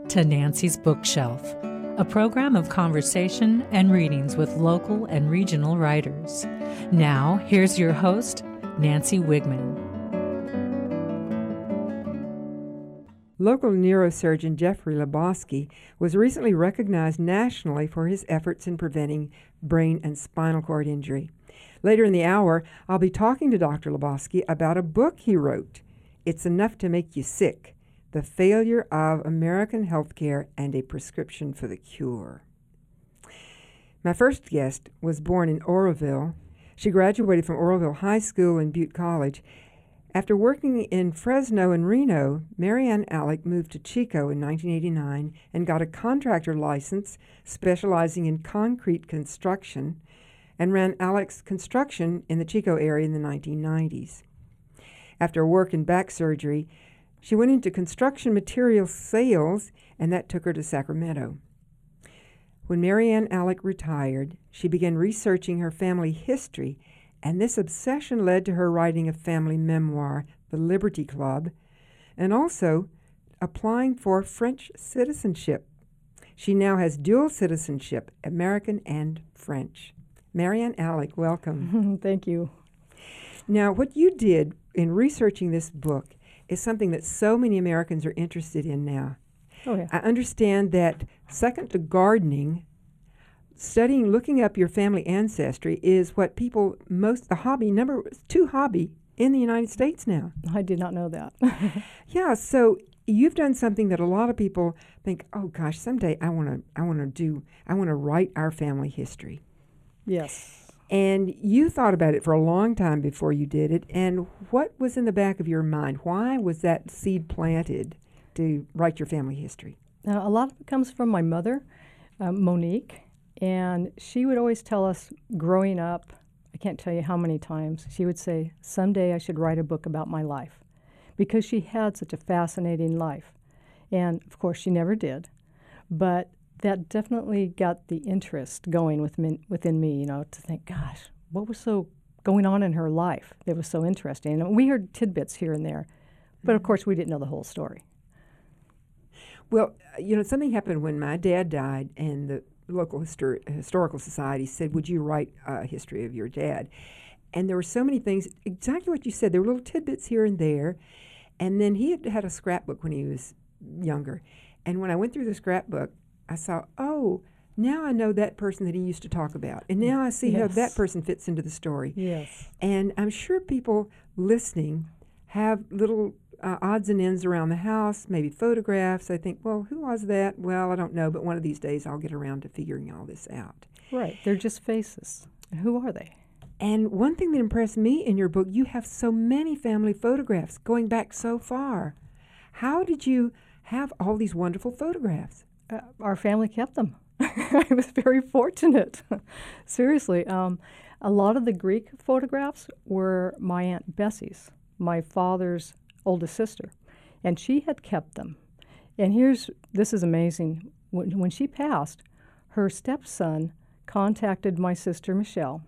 to Nancy's Bookshelf, a program of conversation and readings with local and regional writers. Now, here's your host, Nancy Wigman. Local neurosurgeon Jeffrey Lebowski was recently recognized nationally for his efforts in preventing brain and spinal cord injury. Later in the hour, I'll be talking to Dr. Lebowski about a book he wrote, It's Enough to Make You Sick: The Failure of American Healthcare and a Prescription for the Cure. My first guest was born in Oroville. She graduated from Oroville High School and Butte College. After working in Fresno and Reno, Marianne Alec moved to Chico in 1989 and got a contractor license specializing in concrete construction and ran Alec's Construction in the Chico area in the 1990s. After work in back surgery, she went into construction material sales, and that took her to Sacramento. When Marianne Alec retired, she began researching her family history, and this obsession led to her writing a family memoir, The Liberty Club, and also applying for French citizenship. She now has dual citizenship, American and French. Marianne Alec, welcome. Thank you. Now, what you did in researching this book is something that so many Americans are interested in now. Oh, yeah. I understand that second to gardening, looking up your family ancestry is what people number 2 hobby in the United States now. I did not know that. Yeah, so you've done something that a lot of people think, oh gosh, someday I want to write our family history. Yes. And you thought about it for a long time before you did it. And what was in the back of your mind? Why was that seed planted to write your family history? Now, a lot of it comes from my mother, Monique, and she would always tell us growing up, I can't tell you how many times, she would say, someday I should write a book about my life, because she had such a fascinating life. And, of course, she never did. But that definitely got the interest going within me, to think, gosh, what was so going on in her life that was so interesting? And we heard tidbits here and there, but of course we didn't know the whole story. Well, something happened when my dad died, and the local historical society said, would you write a history of your dad? And there were so many things, exactly what you said. There were little tidbits here and there. And then he had a scrapbook when he was younger. And when I went through the scrapbook, I saw, oh, now I know that person that he used to talk about. And now I see how that person fits into the story. Yes. And I'm sure people listening have little odds and ends around the house, maybe photographs. I think, well, who was that? Well, I don't know, but one of these days I'll get around to figuring all this out. Right. They're just faces. Who are they? And one thing that impressed me in your book, you have so many family photographs going back so far. How did you have all these wonderful photographs? Our family kept them. I was very fortunate. Seriously. A lot of the Greek photographs were my Aunt Bessie's, my father's oldest sister, and she had kept them. And this is amazing. When she passed, her stepson contacted my sister Michelle,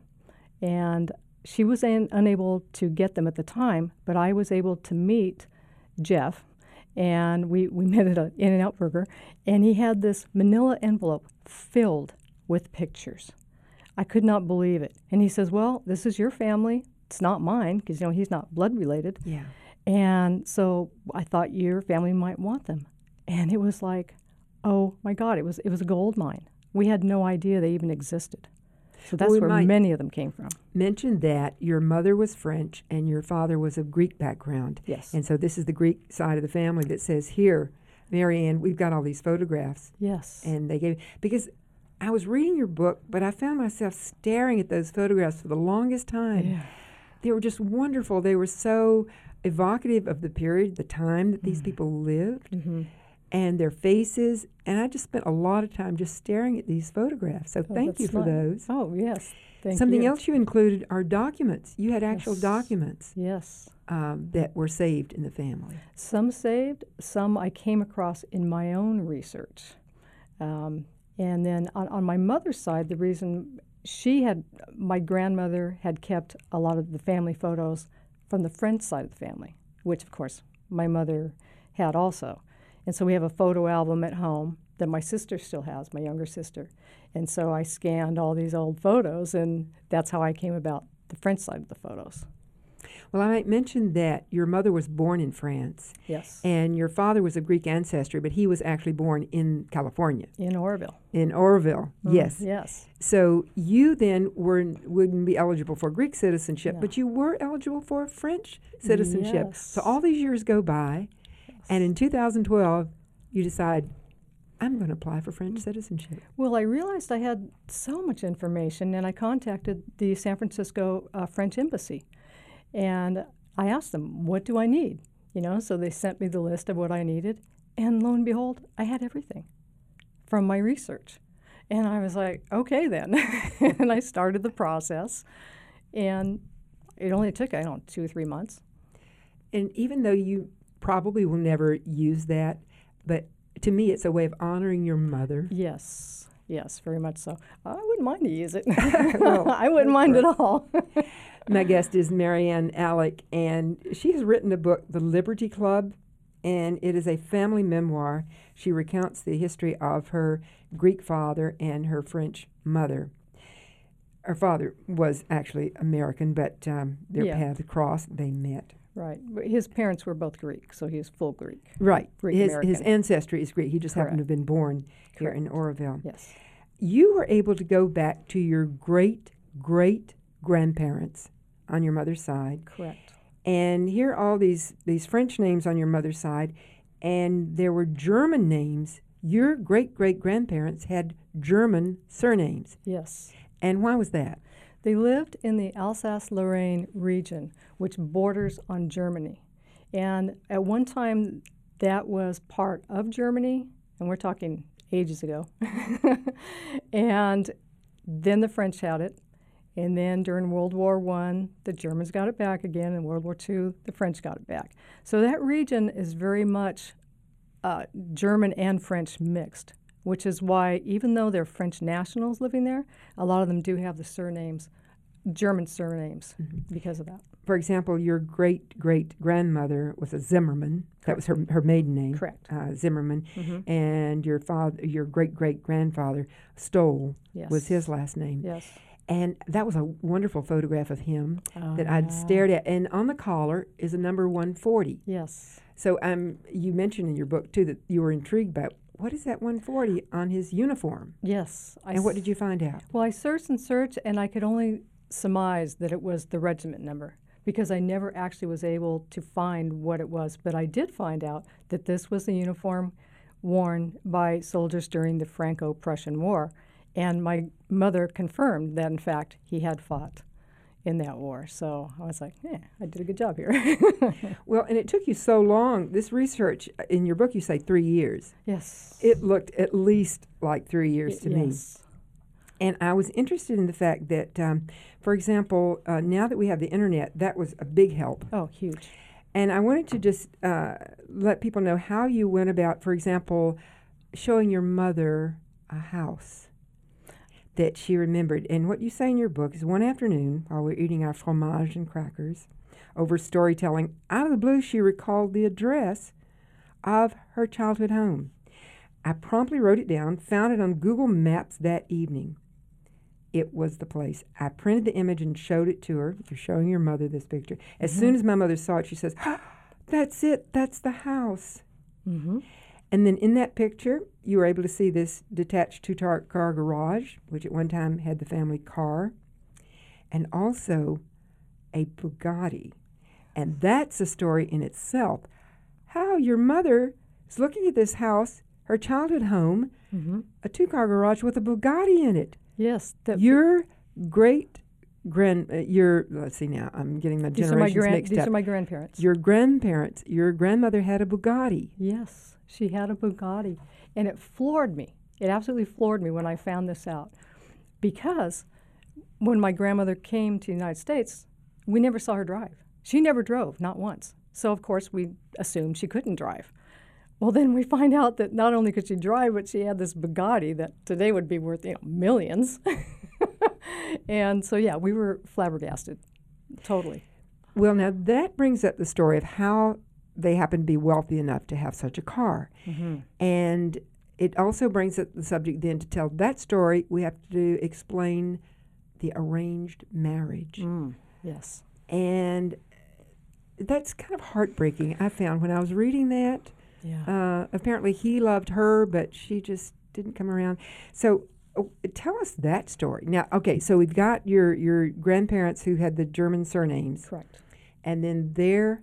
and she was unable to get them at the time, but I was able to meet Jeff, and we met at an In-N-Out Burger, and he had this manila envelope filled with pictures. I could not believe it. And he says, well, this is your family. It's not mine, because, he's not blood related. Yeah. And so I thought your family might want them. And it was like, oh, my God, it was a gold mine. We had no idea they even existed. So that's where many of them came from. Mention that your mother was French and your father was of Greek background. Yes. And so this is the Greek side of the family that says, here, Marianne, we've got all these photographs. Yes. And they gave, because I was reading your book, but I found myself staring at those photographs for the longest time. Yeah. They were just wonderful. They were so evocative of the period, the time that these people lived. Mm-hmm. And their faces, and I just spent a lot of time just staring at these photographs. So thank you for those. Oh, yes. Thank Something you. else you included are documents. You had actual documents that were saved in the family. Some saved, some I came across in my own research. And then on my mother's side, the reason my grandmother had kept a lot of the family photos from the French side of the family, which, of course, my mother had also. And so we have a photo album at home that my sister still has, my younger sister. And so I scanned all these old photos, and that's how I came about the French side of the photos. Well, I might mention that your mother was born in France. Yes. And your father was of Greek ancestry, but he was actually born in California. In Oroville. In Oroville, yes. Yes. So you then wouldn't be eligible for Greek citizenship, No. but you were eligible for French citizenship. Yes. So all these years go by, and in 2012, you decide, I'm going to apply for French citizenship. Well, I realized I had so much information, and I contacted the San Francisco French Embassy. And I asked them, what do I need? So they sent me the list of what I needed. And lo and behold, I had everything from my research. And I was like, okay then. And I started the process. And it only took, 2 or 3 months. And even though you probably will never use that, but to me it's a way of honoring your mother. Yes, very much so. I wouldn't mind to use it. Well, I wouldn't mind at all. My guest is Marianne Alec, and she has written a book, The Liberty Club, and it is a family memoir. She recounts the history of her Greek father and her French mother. Her father was actually American, but their paths crossed. They met. Right. But his parents were both Greek, so he is full Greek. Right. His American. ancestry is Greek. He just happened to Correct. have been born here Correct. in Oroville. Yes. You were able to go back to your great-great-grandparents on your mother's side Correct. and hear all these French names on your mother's side, and there were German names. Your great-great-grandparents had German surnames. Yes. And why was that? They lived in the Alsace-Lorraine region, which borders on Germany. And at one time, that was part of Germany, and we're talking ages ago. And then the French had it. And then during World War I, the Germans got it back again. In World War II, the French got it back. So that region is very much German and French mixed, which is why even though they're French nationals living there, a lot of them do have the surnames, German surnames, because of that. For example, your great-great-grandmother was a Zimmerman. That was her maiden name. Correct. Zimmerman. And your great-great-grandfather, Stoll, Yes. was his last name. Yes. And that was a wonderful photograph of him that I'd stared at. And on the collar is a number 140. Yes. So you mentioned in your book, too, that you were intrigued by what is that 140 on his uniform? Yes. And what did you find out? Well, I searched and searched, and I could only surmise that it was the regiment number because I never actually was able to find what it was. But I did find out that this was the uniform worn by soldiers during the Franco-Prussian War. And my mother confirmed that, in fact, he had fought in that war. So I was like, I did a good job here. Well, and it took you so long. This research, in your book, you say 3 years. Yes. It looked at least like 3 years to me. Yes. And I was interested in the fact that, for example, now that we have the internet, that was a big help. Oh, huge. And I wanted to just let people know how you went about, for example, showing your mother a house that she remembered. And what you say in your book is one afternoon, while we were eating our fromage and crackers, over storytelling, out of the blue she recalled the address of her childhood home. I promptly wrote it down, found it on Google Maps that evening. It was the place. I printed the image and showed it to her. You're showing your mother this picture. As soon as my mother saw it, she says, that's it, that's the house. And then in that picture, you were able to see this detached two-car garage, which at one time had the family car, and also a Bugatti. And that's a story in itself. How your mother is looking at this house, her childhood home, a two-car garage with a Bugatti in it. Yes. Your let's see now, I'm getting my generations mixed up. These are my grandparents. Your grandparents, your grandmother had a Bugatti. Yes, she had a Bugatti. And it floored me. It absolutely floored me when I found this out. Because when my grandmother came to the United States, we never saw her drive. She never drove, not once. So, of course, we assumed she couldn't drive. Well, then we find out that not only could she drive, but she had this Bugatti that today would be worth, millions. And so, yeah, we were flabbergasted, totally. Well, now that brings up the story of how they happen to be wealthy enough to have such a car. And it also brings up the subject then to tell that story. We have to explain the arranged marriage. Yes. And that's kind of heartbreaking, I found, when I was reading that. Yeah. Apparently he loved her, but she just didn't come around. So tell us that story. Now, okay, so we've got your grandparents who had the German surnames. Correct. And then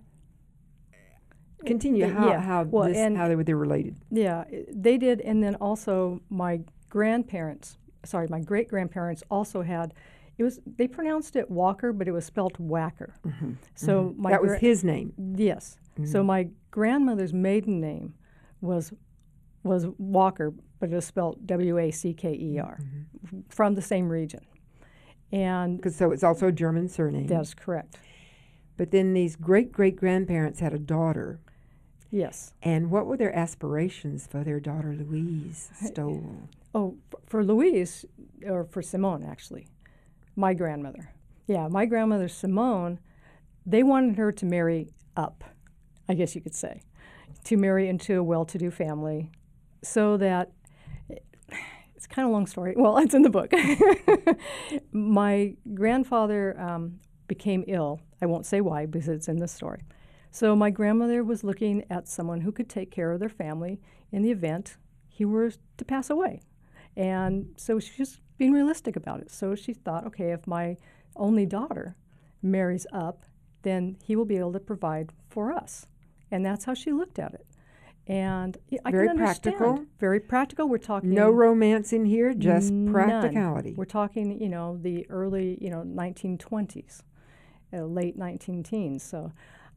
continue how they're related. Yeah, they did, and then also my great-grandparents also had, they pronounced it Walker, but it was spelled Wacker. So that was his name. Yes. So my grandmother's maiden name was Walker, but it was spelled Wacker, from the same region. And so it's also a German surname. That's correct. But then these great-great-grandparents had a daughter. Yes. And what were their aspirations for their daughter Louise Stoll? Oh, for Louise, or for Simone, actually, my grandmother. Yeah, my grandmother Simone, they wanted her to marry up, I guess you could say, to marry into a well-to-do family, so that, it's kind of a long story. Well, it's in the book. My grandfather became ill. I won't say why because it's in this story. So my grandmother was looking at someone who could take care of their family in the event he were to pass away. And so she was being realistic about it. So she thought, okay, if my only daughter marries up, then he will be able to provide for us. And that's how she looked at it. And I Very can understand. practical. Very practical. We're talking no romance in here, just none. practicality. We're talking, the early, 1920s, late 19 teens. So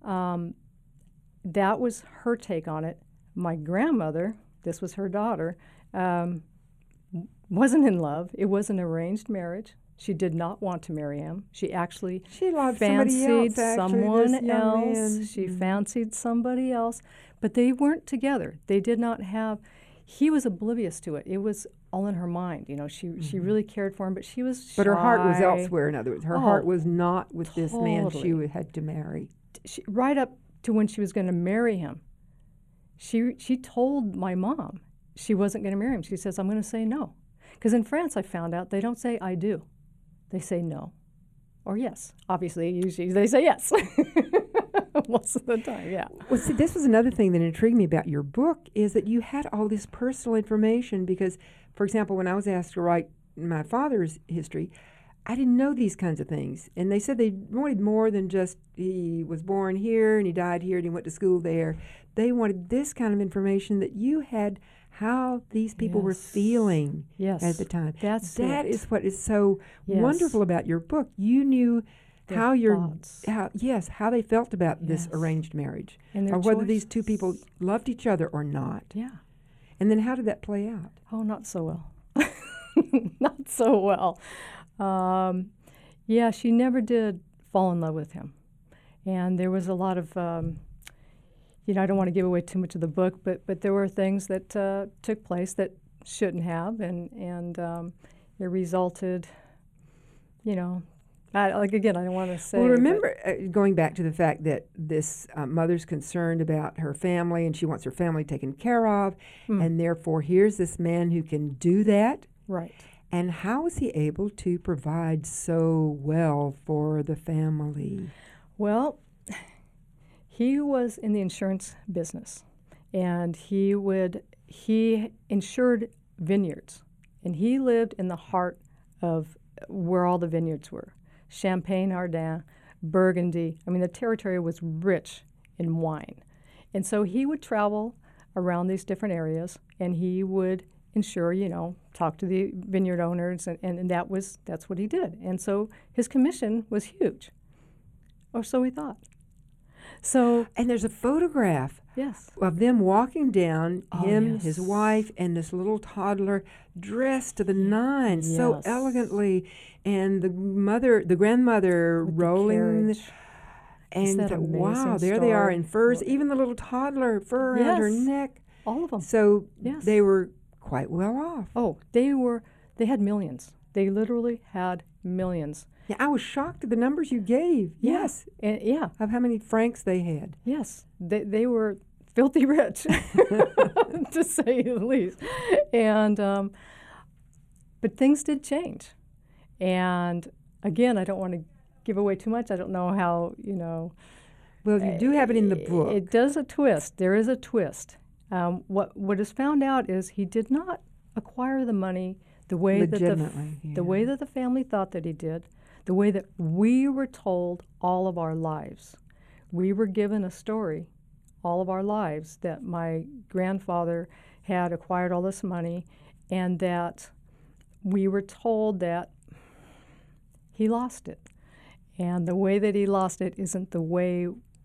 that was her take on it. My grandmother, this was her daughter, wasn't in love. It was an arranged marriage. She did not want to marry him. She actually loved fancied someone else. Man. She fancied somebody else. But they weren't together. They did not have, he was oblivious to it. It was all in her mind. She really cared for him, but she was shy. But her heart was elsewhere, in other words. Her heart was not with this man totally. she had to marry. Right up to when she was going to marry him, she told my mom she wasn't going to marry him. She says, I'm going to say no. Because in France, I found out, they don't say I do. They say no or yes. Obviously, usually they say yes. Most of the time, yeah. Well, see, this was another thing that intrigued me about your book is that you had all this personal information because, for example, when I was asked to write my father's history, I didn't know these kinds of things. And they said they wanted more than just he was born here and he died here and he went to school there. They wanted this kind of information that you had, how these people were feeling at the time. That is what is so wonderful about your book. You knew how they felt about this arranged marriage, or whether these two people loved each other or not. Yeah. And then how did that play out? Oh, not so well. Not so well. She never did fall in love with him. And there was a lot of, I don't want to give away too much of the book, but there were things that took place that shouldn't have, and it resulted, I don't want to say. Well, remember, going back to the fact that this mother's concerned about her family and she wants her family taken care of, and therefore here's this man who can do that. Right. And how was he able to provide so well for the family? Well, he was in the insurance business, and he insured vineyards, and he lived in the heart of where all the vineyards were. Champagne, Ardenne, Burgundy. I mean, the territory was rich in wine. And so he would travel around these different areas, and he would insure, talk to the vineyard owners, and that's what he did. And so his commission was huge, or so he thought. So, and there's a photograph of them walking down, his wife, and this little toddler dressed to the nines so elegantly, and the grandmother with rolling. The Wow, there they are in furs, even the little toddler, fur around her neck. All of them. So they were quite well off. Oh, they had millions. They literally had millions. Yeah, I was shocked at the numbers you gave. Yeah. Yes. Yeah. Of how many francs they had. Yes. They were filthy rich, to say the least. And but things did change. And again, I don't want to give away too much. I don't know how, Well, you do have it in the book. It does a twist. There is a twist. What is found out is he did not acquire the money the way legitimately, the way that the family thought that he did, the way that we were told all of our lives. We were given a story all of our lives that my grandfather had acquired all this money, and that we were told that he lost it. And the way that he lost it isn't the way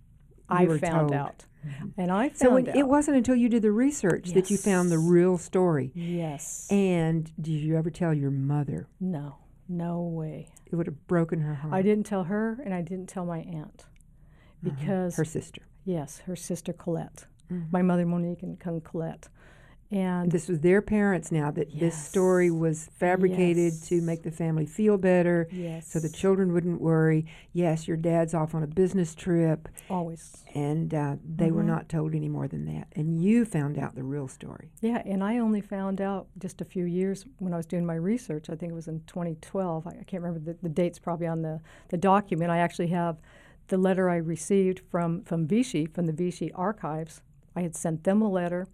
I found out. Mm-hmm. And I found out. It wasn't until you did the research that you found the real story. Yes. And did you ever tell your mother? No. No way. It would have broken her heart. I didn't tell her, and I didn't tell my aunt. Because her sister. Yes, her sister Colette. Mm-hmm. My mother Monique and cousin Colette. And this was their parents now, that this story was fabricated to make the family feel better, so the children wouldn't worry. Yes, your dad's off on a business trip. Always. And they were not told any more than that. And you found out the real story. Yeah, and I only found out just a few years when I was doing my research. I think it was in 2012. I can't remember the dates probably on the document. I actually have the letter I received from Vichy, from the Vichy archives. I had sent them a letter.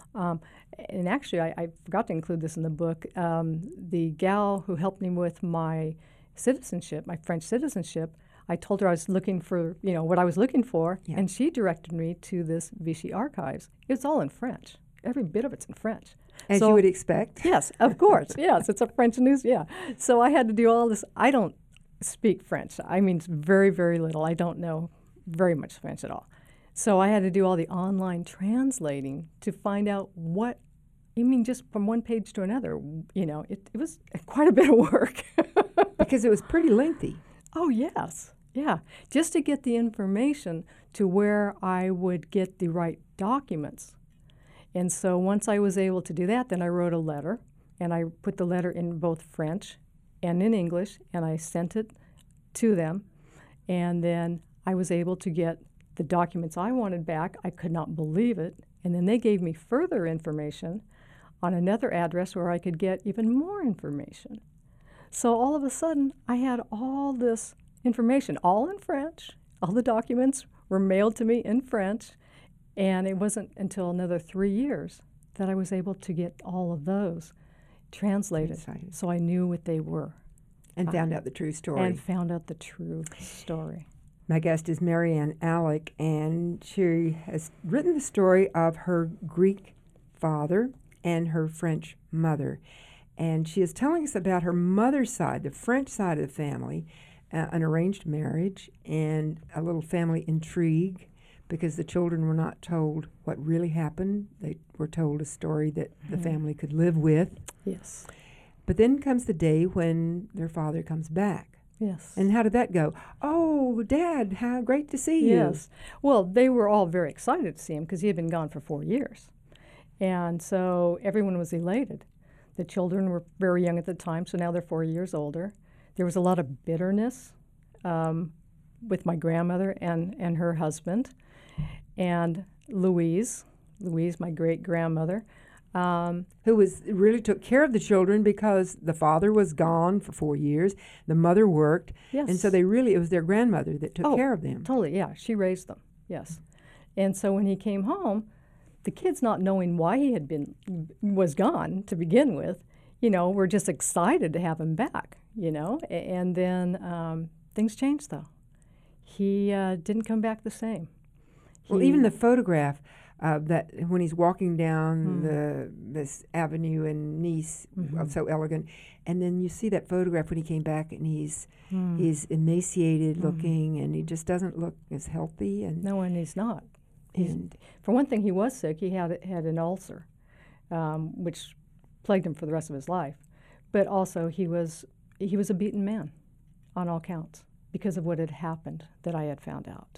And actually, I forgot to include this in the book. The gal who helped me with my citizenship, my French citizenship, I told her I was looking for, what I was looking for, and she directed me to this Vichy archives. It's all in French. Every bit of it's in French. As you would expect. Yes, of course. Yes, it's a French news, So I had to do all this. I don't speak French. I mean, very, very little. I don't know very much French at all. So I had to do all the online translating to find out just from one page to another. It was quite a bit of work. Because it was pretty lengthy. Oh, yes. Yeah. Just to get the information to where I would get the right documents. And so once I was able to do that, then I wrote a letter, and I put the letter in both French and in English, and I sent it to them. And then I was able to get the documents I wanted back. I could not believe it. And then they gave me further information on another address where I could get even more information. So all of a sudden, I had all this information, all in French. All the documents were mailed to me in French. And it wasn't until another 3 years that I was able to get all of those translated. So I knew what they were. And found out the true story. And found out the true story. My guest is Marianne Alec, and she has written the story of her Greek father and her French mother. And she is telling us about her mother's side, the French side of the family, an arranged marriage, and a little family intrigue, because the children were not told what really happened. They were told a story that the family could live with. Yes. But then comes the day when their father comes back. Yes. And how did that go? Oh, Dad, how great to see you. Yes. Well, they were all very excited to see him because he had been gone for 4 years. And so everyone was elated. The children were very young at the time, so now they're 4 years older. There was a lot of bitterness with my grandmother and her husband. And Louise, my great-grandmother, who really took care of the children because the father was gone for 4 years, the mother worked, and so it was their grandmother that took care of them. Totally, yeah. She raised them, yes. And so when he came home, the kids, not knowing why he was gone to begin with, were just excited to have him back, And then things changed, though. He didn't come back the same. Well, even the photograph that when he's walking down this avenue in Nice, so elegant, and then you see that photograph when he came back, and he's emaciated looking, and he just doesn't look as healthy. And no, and he's not. For one thing, he was sick. He had an ulcer, which plagued him for the rest of his life. But also, he was a beaten man, on all counts, because of what had happened that I had found out.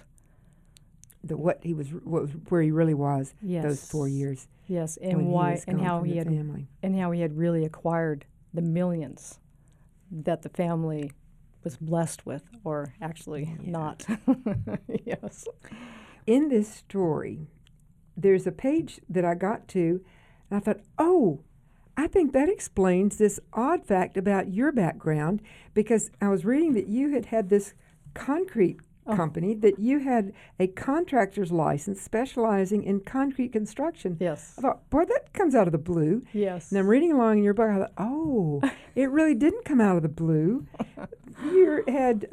Where he really was those 4 years. Yes, and why, and how he had really acquired the millions that the family was blessed with, or actually not. Yes. In this story, there's a page that I got to, and I thought, oh, I think that explains this odd fact about your background, because I was reading that you had this concrete company, that you had a contractor's license specializing in concrete construction. Yes. I thought, boy, that comes out of the blue. Yes. And I'm reading along in your book, I thought, oh, it really didn't come out of the blue. You had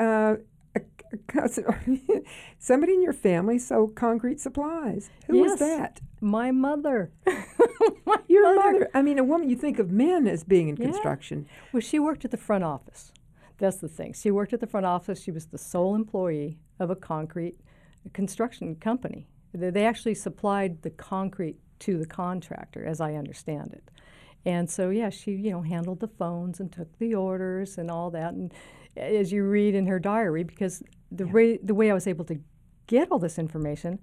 somebody in your family sold concrete supplies. Who was that? My mother. Your mother. I mean, a woman, you think of men as being in construction. Well, she worked at the front office. That's the thing. She worked at the front office. She was the sole employee of a concrete construction company. They actually supplied the concrete to the contractor, as I understand it. And so, yeah, she, handled the phones and took the orders and all that. And as you read in her diary, because the way I was able to get all this information,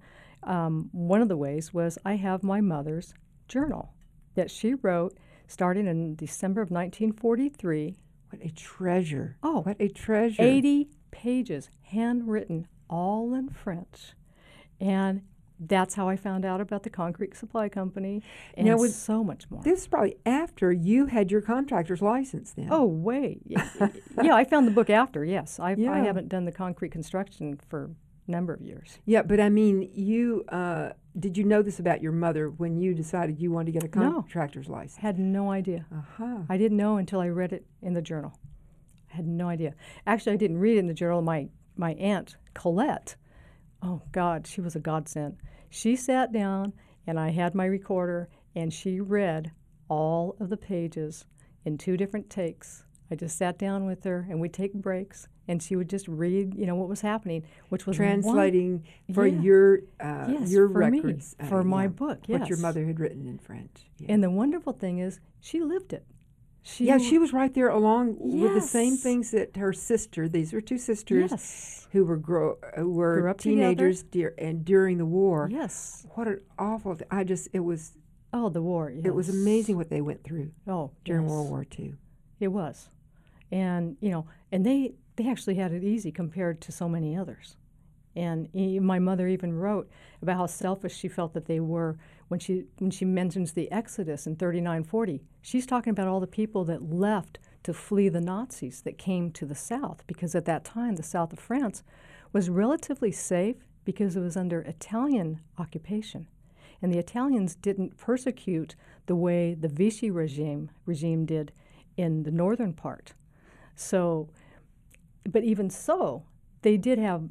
one of the ways was I have my mother's journal that she wrote starting in December of 1943. What a treasure. Oh, what a treasure. 80 pages, handwritten, all in French. And that's how I found out about the concrete supply company, and now, so much more. This is probably after you had your contractor's license then. Oh, wait. Yeah, I found the book after, yes. I haven't done the concrete construction for a number of years. Yeah, but I mean, you did you know this about your mother when you decided you wanted to get a contractor's license? Had no idea. I didn't know until I read it in the journal. I had no idea. Actually, I didn't read it in the journal. My aunt, Colette, oh, God, she was a godsend. She sat down, and I had my recorder, and she read all of the pages in 2 different takes. I just sat down with her, and we'd take breaks, and she would just read, what was happening, which was translating for your for records, me, for my book. Yes, what your mother had written in French. Yeah. And the wonderful thing is, she lived it. She was right there along with the same things that her sister. These were 2 sisters who were up teenagers during the war. Yes. What an awful! It was. Oh, the war. Yes. It was amazing what they went through. Oh, during World War II. It was, and and they actually had it easy compared to so many others. And my mother even wrote about how selfish she felt that they were when she mentions the Exodus in 39-40. She's talking about all the people that left to flee the Nazis that came to the South, because at that time the south of France was relatively safe because it was under Italian occupation. And the Italians didn't persecute the way the Vichy regime did in the northern part. So, but even so, they did have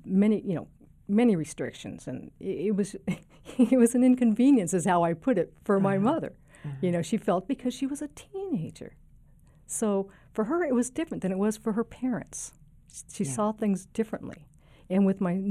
many restrictions, and it was it was an inconvenience, is how I put it, for my mother. She felt, because she was a teenager. So for her, it was different than it was for her parents. She saw things differently. And with my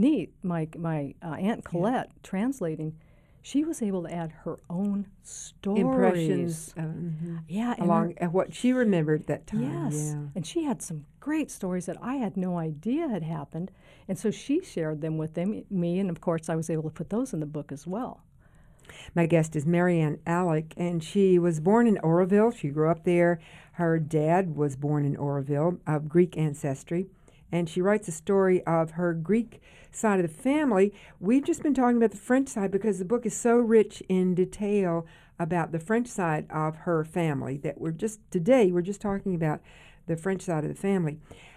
Aunt Colette translating, she was able to add her own stories. Impressions. Along what she remembered at that time. Yes. Yeah. And she had some great stories that I had no idea had happened. And so she shared them with me, and of course I was able to put those in the book as well. My guest is Marianne Alec, and she was born in Oroville. She grew up there. Her dad was born in Oroville, of Greek ancestry. And she writes a story of her Greek side of the family. We've just been talking about the French side because the book is so rich in detail about the French side of her family that we're just talking about the French side of the family.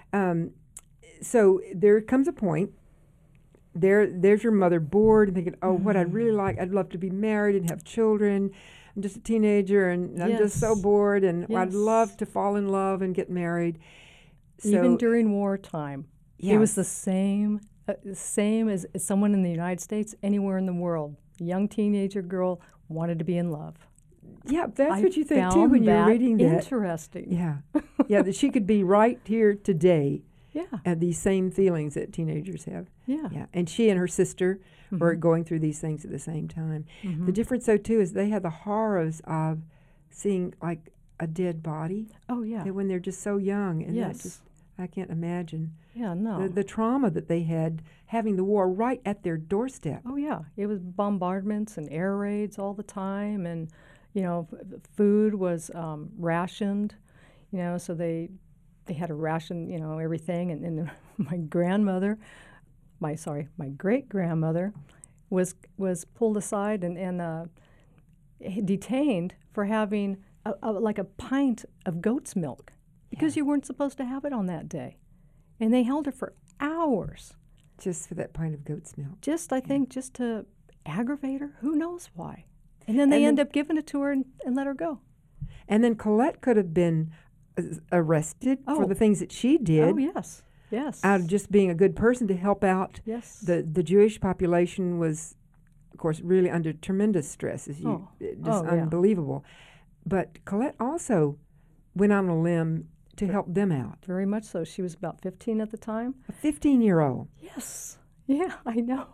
So there comes a point, there's your mother bored and thinking, oh, what I'd really like, I'd love to be married and have children. I'm just a teenager and I'm just so bored, and I'd love to fall in love and get married. So, even during wartime, it was the same as someone in the United States, anywhere in the world. A young teenager girl wanted to be in love. Yeah, that's what you think too when you're reading that. Interesting. Yeah, that she could be right here today. Yeah. And these same feelings that teenagers have. Yeah. And she and her sister were going through these things at the same time. The difference, though, too, is they had the horrors of seeing, like, a dead body. Oh, yeah. When they're just so young. And yes. that just, I can't imagine. Yeah, no. The trauma that they had having the war right at their doorstep. Oh, yeah. It was bombardments and air raids all the time. And, food was rationed, so they they had to ration, everything. And my grandmother, my great-grandmother, was pulled aside and detained for having like a pint of goat's milk because you weren't supposed to have it on that day. And they held her for hours. Just for that pint of goat's milk. I think, just to aggravate her. Who knows why? And then they end up giving it to her and let her go. And then Colette could have been arrested for the things that she did. Oh, yes. Out of just being a good person to help out. Yes. The Jewish population was, of course, really under tremendous stress. Unbelievable. But Colette also went on a limb to help them out. Very much so. She was about 15 at the time. A 15-year-old. Yes. Yeah, I know.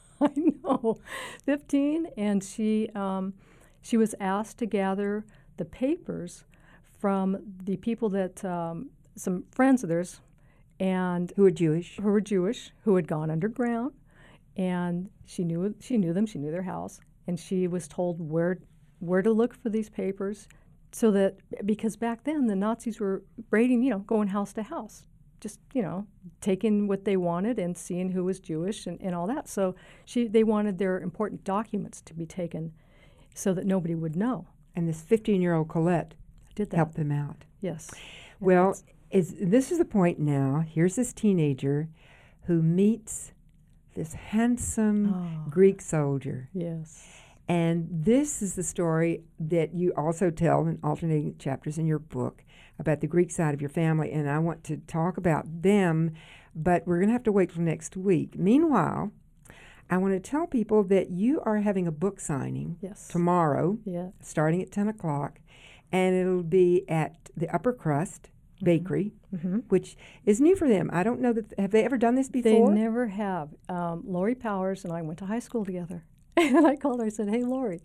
15, and she was asked to gather the papers from the people that some friends of theirs, and who were Jewish, who had gone underground, and she knew them. She knew their house, and she was told where to look for these papers, so that because back then the Nazis were raiding, going house to house, just taking what they wanted and seeing who was Jewish and all that. So they wanted their important documents to be taken, so that nobody would know. And this 15-year-old Colette did that. Helped them out. Yes. Well, this is the point now. Here's this teenager who meets this handsome Greek soldier. Yes. And this is the story that you also tell in alternating chapters in your book about the Greek side of your family. And I want to talk about them, but we're going to have to wait till next week. Meanwhile, I want to tell people that you are having a book signing tomorrow, starting at 10 o'clock, and it'll be at the Upper Crust Bakery, which is new for them. I don't know have they ever done this before? They never have. Lori Powers and I went to high school together. And I called her, I said, "Hey, Lori."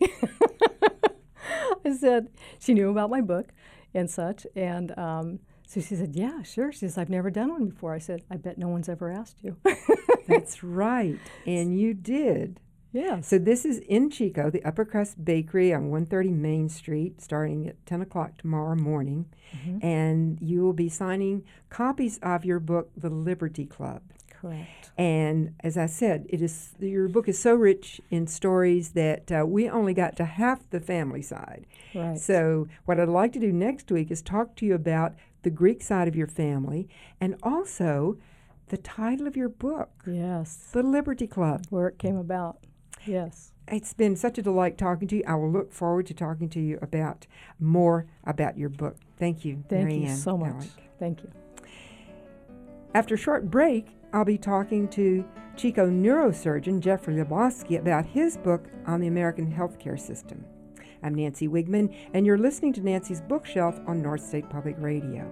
I said, she knew about my book and such. And so she said, "Yeah, sure." She says, "I've never done one before." I said, "I bet no one's ever asked you." That's right. And you did. Yeah. So this is in Chico, the Upper Crust Bakery on 130 Main Street, starting at 10 o'clock tomorrow morning. And you will be signing copies of your book, The Liberty Club. Correct. And as I said, your book is so rich in stories that we only got to half the family side. Right. So what I'd like to do next week is talk to you about the Greek side of your family and also the title of your book. Yes. The Liberty Club. Where it came about. Yes. It's been such a delight talking to you. I will look forward to talking to you more about your book. Thank you, Marianne. Thank you so much. Alec. Thank you. After a short break, I'll be talking to Chico neurosurgeon Jeffrey Lebowski about his book on the American healthcare system. I'm Nancy Wigman, and you're listening to Nancy's Bookshelf on North State Public Radio.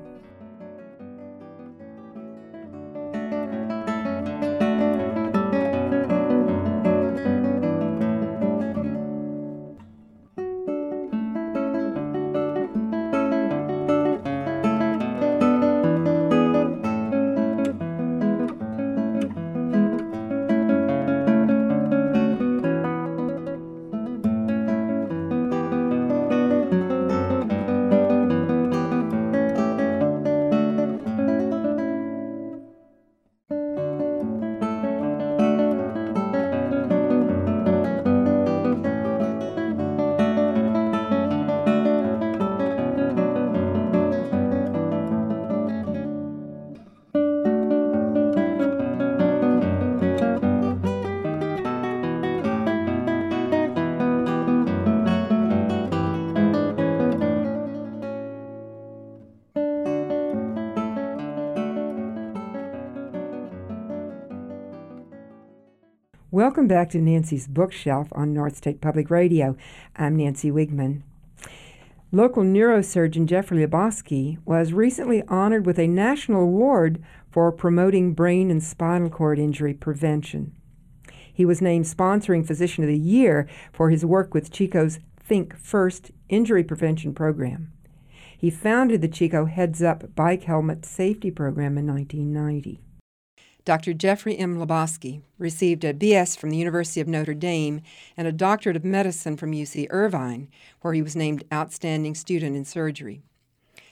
Welcome back to Nancy's Bookshelf on North State Public Radio. I'm Nancy Wigman. Local neurosurgeon Jeffrey Lebowski was recently honored with a national award for promoting brain and spinal cord injury prevention. He was named Sponsoring Physician of the Year for his work with Chico's Think First injury prevention program. He founded the Chico Heads Up Bike Helmet Safety Program in 1990. Dr. Jeffrey M. Lebowski received a B.S. from the University of Notre Dame and a doctorate of medicine from UC Irvine, where he was named Outstanding Student in Surgery.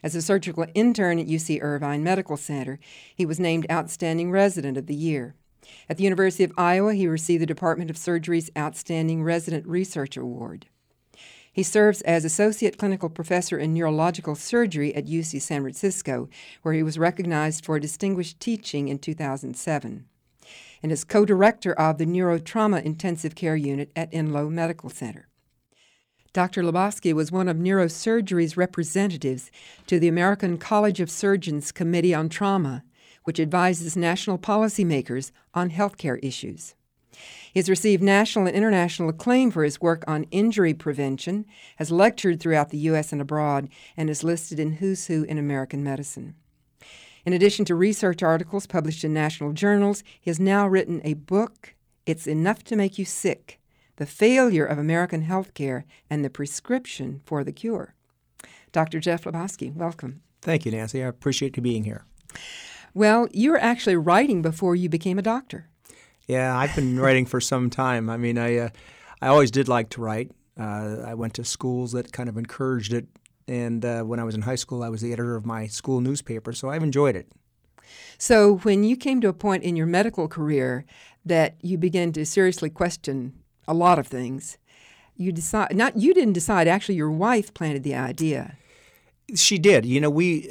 As a surgical intern at UC Irvine Medical Center, he was named Outstanding Resident of the Year. At the University of Iowa, he received the Department of Surgery's Outstanding Resident Research Award. He serves as Associate Clinical Professor in Neurological Surgery at UC San Francisco, where he was recognized for distinguished teaching in 2007, and is co-director of the Neurotrauma Intensive Care Unit at Enloe Medical Center. Dr. Lebowski was one of neurosurgery's representatives to the American College of Surgeons Committee on Trauma, which advises national policymakers on healthcare issues. He has received national and international acclaim for his work on injury prevention, has lectured throughout the U.S. and abroad, and is listed in Who's Who in American Medicine. In addition to research articles published in national journals, he has now written a book, It's Enough to Make You Sick: The Failure of American Healthcare and the Prescription for the Cure. Dr. Jeff Lebowski, welcome. Thank you, Nancy. I appreciate you being here. Well, you were actually writing before you became a doctor. Yeah, I've been writing for some time. I mean, I always did like to write. I went to schools that kind of encouraged it, and when I was in high school, I was the editor of my school newspaper, so I've enjoyed it. So when you came to a point in your medical career that you began to seriously question a lot of things, you didn't decide, actually your wife planted the idea. She did. You know,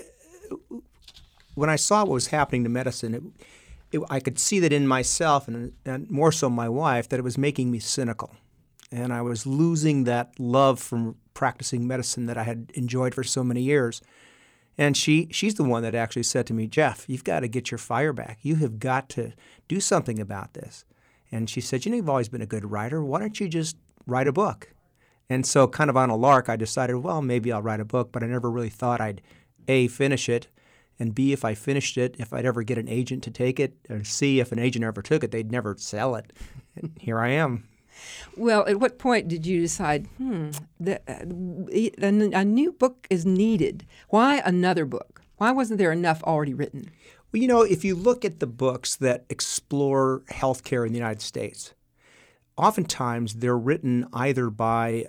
when I saw what was happening to medicine, I could see that in myself and more so my wife, that it was making me cynical. And I was losing that love from practicing medicine that I had enjoyed for so many years. And she's the one that actually said to me, Jeff, you've got to get your fire back. You have got to do something about this. And she said, you've always been a good writer. Why don't you just write a book? And so kind of on a lark, I decided, well, maybe I'll write a book, but I never really thought I'd, A, finish it, and B, if I finished it, if I'd ever get an agent to take it, or C, if an agent ever took it, they'd never sell it. And here I am. Well, at what point did you decide, a new book is needed? Why another book? Why wasn't there enough already written? Well, you know, if you look at the books that explore healthcare in the United States, oftentimes they're written either by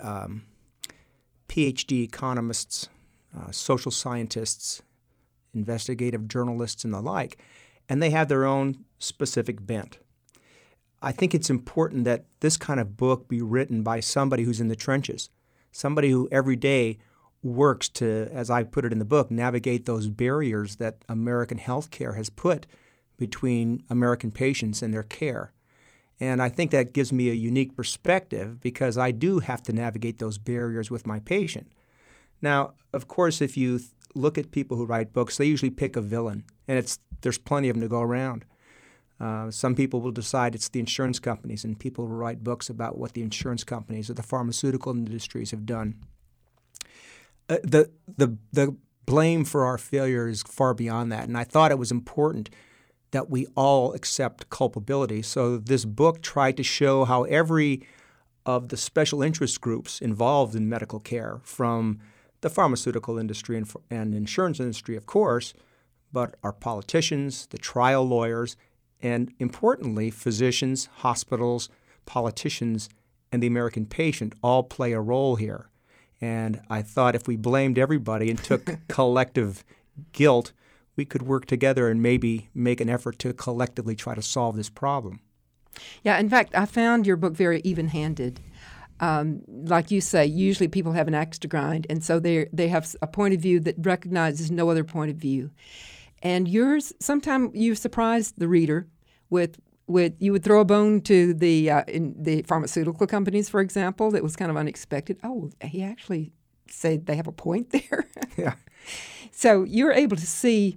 PhD economists, social scientists, investigative journalists, and the like, and they have their own specific bent. I think it's important that this kind of book be written by somebody who's in the trenches, somebody who every day works to, as I put it in the book, navigate those barriers that American healthcare has put between American patients and their care. And I think that gives me a unique perspective because I do have to navigate those barriers with my patient. Now, of course, if you look at people who write books, they usually pick a villain, and there's plenty of them to go around. Some people will decide it's the insurance companies, and people will write books about what the insurance companies or the pharmaceutical industries have done. The blame for our failure is far beyond that, and I thought it was important that we all accept culpability. So this book tried to show how every of the special interest groups involved in medical care, from the pharmaceutical industry and insurance industry, of course, but our politicians, the trial lawyers, and importantly, physicians, hospitals, politicians, and the American patient all play a role here. And I thought if we blamed everybody and took collective guilt, we could work together and maybe make an effort to collectively try to solve this problem. Yeah, in fact, I found your book very even-handed. Like you say, usually people have an axe to grind, and so they have a point of view that recognizes no other point of view. And yours, sometimes you surprised the reader with you would throw a bone to in the pharmaceutical companies, for example, that was kind of unexpected. Oh, he actually said they have a point there. Yeah. So you're able to see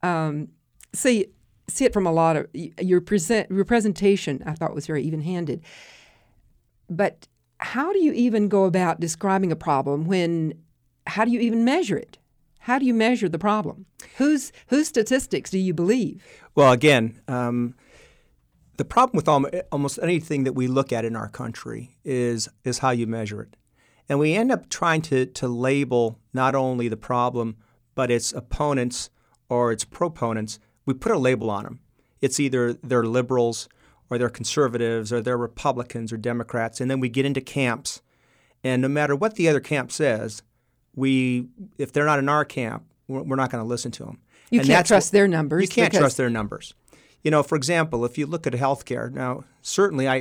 it from a lot of your presentation. I thought was very even-handed. But how do you even go about describing a problem how do you even measure it? How do you measure the problem? Whose statistics do you believe? Well, again, the problem with almost anything that we look at in our country is how you measure it. And we end up trying to label not only the problem, but its opponents or its proponents. We put a label on them. It's either they're liberals or they're conservatives or they're Republicans or Democrats, and then we get into camps. And no matter what the other camp says, if they're not in our camp, we're not going to listen to them. You And can't that's trust their numbers. You can't because- trust their numbers. You know, for example, if you look at healthcare, now certainly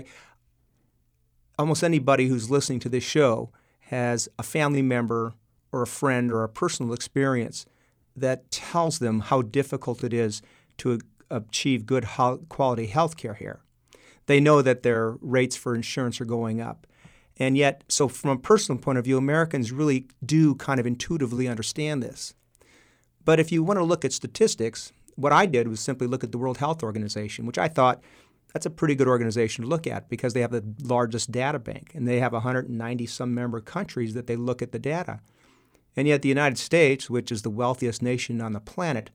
almost anybody who's listening to this show has a family member or a friend or a personal experience that tells them how difficult it is to achieve good quality health care here. They know that their rates for insurance are going up. And yet, so from a personal point of view, Americans really do kind of intuitively understand this. But if you want to look at statistics, what I did was simply look at the World Health Organization, which I thought that's a pretty good organization to look at because they have the largest data bank, and they have 190-some member countries that they look at the data. And yet the United States, which is the wealthiest nation on the planet,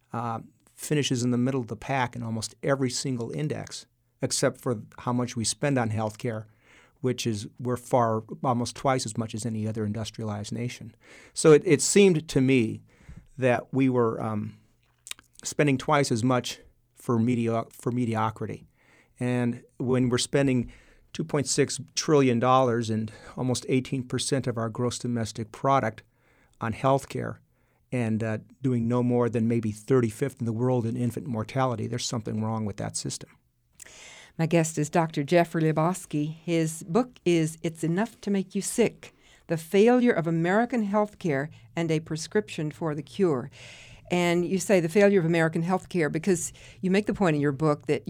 finishes in the middle of the pack in almost every single index, except for how much we spend on health care, which is we're almost twice as much as any other industrialized nation. So it seemed to me that we were spending twice as much for mediocrity. And when we're spending $2.6 trillion and almost 18% of our gross domestic product on health care and doing no more than maybe 35th in the world in infant mortality, there's something wrong with that system. My guest is Dr. Jeffrey Lebowski. His book is It's Enough to Make You Sick, The Failure of American Healthcare and a Prescription for the Cure. And you say the failure of American healthcare because you make the point in your book that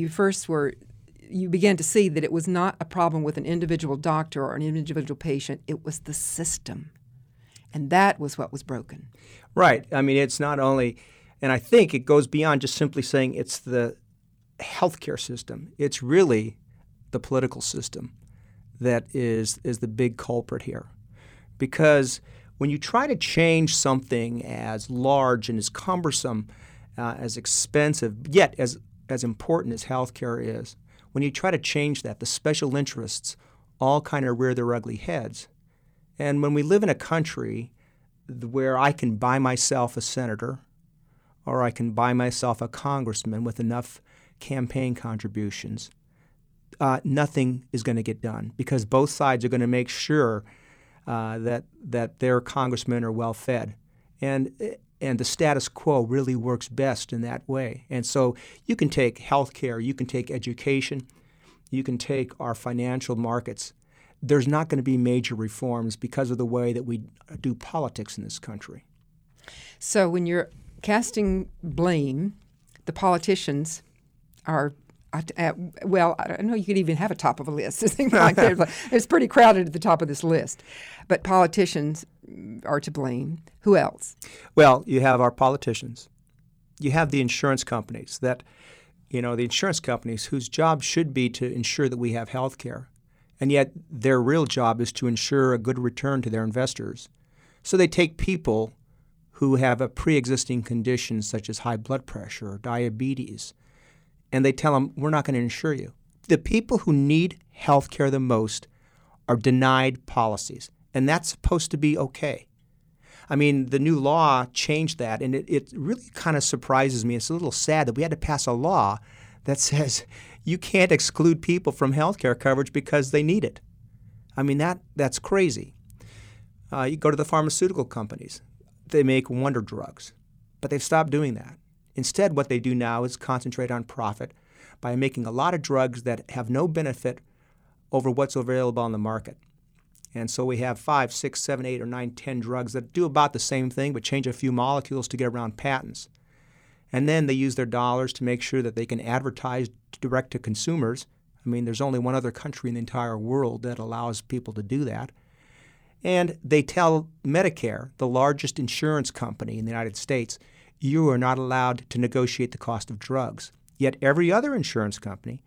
you began to see that it was not a problem with an individual doctor or an individual patient, it was the system. And that was what was broken. Right. I mean, it's not only, and I think it goes beyond just simply saying it's the healthcare system. It's really the political system that is the big culprit here. Because when you try to change something as large and as cumbersome, as expensive, yet as important as healthcare is, when you try to change that, the special interests all kind of rear their ugly heads. And when we live in a country where I can buy myself a senator or I can buy myself a congressman with enough campaign contributions, nothing is going to get done because both sides are going to make sure that their congressmen are well fed. And the status quo really works best in that way. And so you can take healthcare, you can take education, you can take our financial markets. There's not going to be major reforms because of the way that we do politics in this country. So when you're casting blame, the politicians are, well, I don't know, you could even have a top of a list. It's pretty crowded at the top of this list. But politicians are to blame. Who else? Well, you have our politicians. You have the insurance companies the insurance companies whose job should be to ensure that we have health care. And yet their real job is to ensure a good return to their investors. So they take people who have a pre-existing condition such as high blood pressure or diabetes, and they tell them, we're not going to insure you. The people who need health care the most are denied policies, and that's supposed to be okay. I mean, the new law changed that, and it really kind of surprises me. It's a little sad that we had to pass a law that says you can't exclude people from health care coverage because they need it. I mean, that's crazy. You go to the pharmaceutical companies. They make wonder drugs, but they've stopped doing that. Instead, what they do now is concentrate on profit by making a lot of drugs that have no benefit over what's available on the market. And so we have 5, 6, 7, 8, or 9, 10 drugs that do about the same thing but change a few molecules to get around patents. And then they use their dollars to make sure that they can advertise direct to consumers. I mean, there's only one other country in the entire world that allows people to do that. And they tell Medicare, the largest insurance company in the United States, you are not allowed to negotiate the cost of drugs. Yet every other insurance company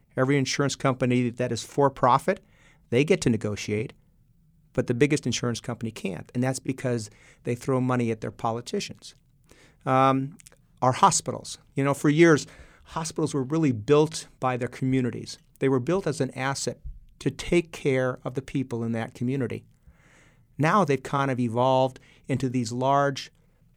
that is for profit, they get to negotiate, but the biggest insurance company can't. And that's because they throw money at their politicians. Our hospitals. For years, hospitals were really built by their communities. They were built as an asset to take care of the people in that community. Now they've kind of evolved into these large